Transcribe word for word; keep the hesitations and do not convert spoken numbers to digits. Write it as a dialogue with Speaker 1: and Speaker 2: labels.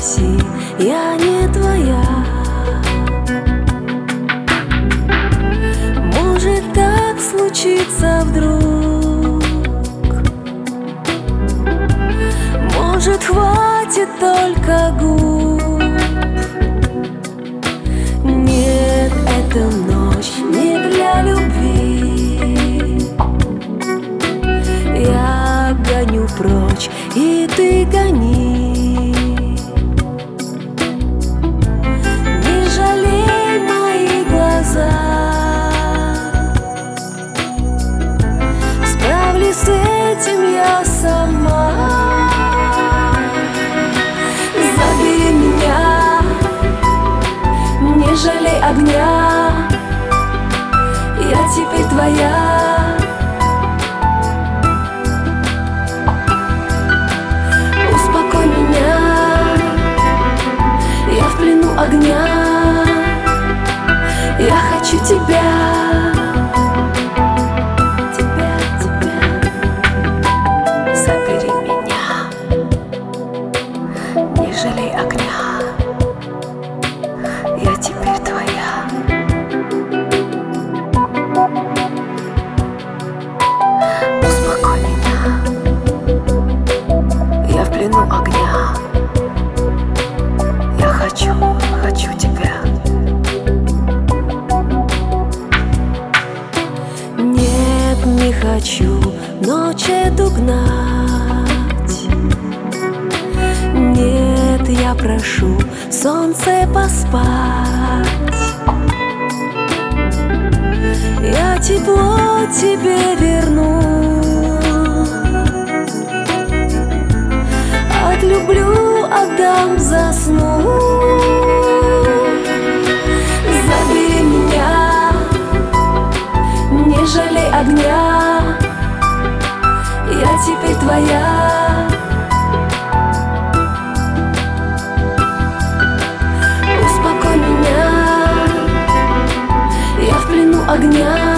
Speaker 1: проси, я не твоя. Может так случиться вдруг, может хватит только губ. Нет, эта ночь не для любви. Я гоню прочь, и ты гони. Не жалей мои глаза, справлюсь с этим я сама. Забери меня, не жалей огня, я теперь твоя. Успокой меня, я в плену огня, я хочу тебя. Тебя, тебя. Забери меня, не жалей огня, я теперь твоя. Успокой меня, я в плену огня, я хочу, хочу тебя. Нет, не хочу ночь эту гнать. Нет, я прошу солнце поспать. Я тепло тебе верну, отлюблю, отдам, засну. Забери меня, не жалей огня, я теперь твоя. Успокой меня, я в плену огня,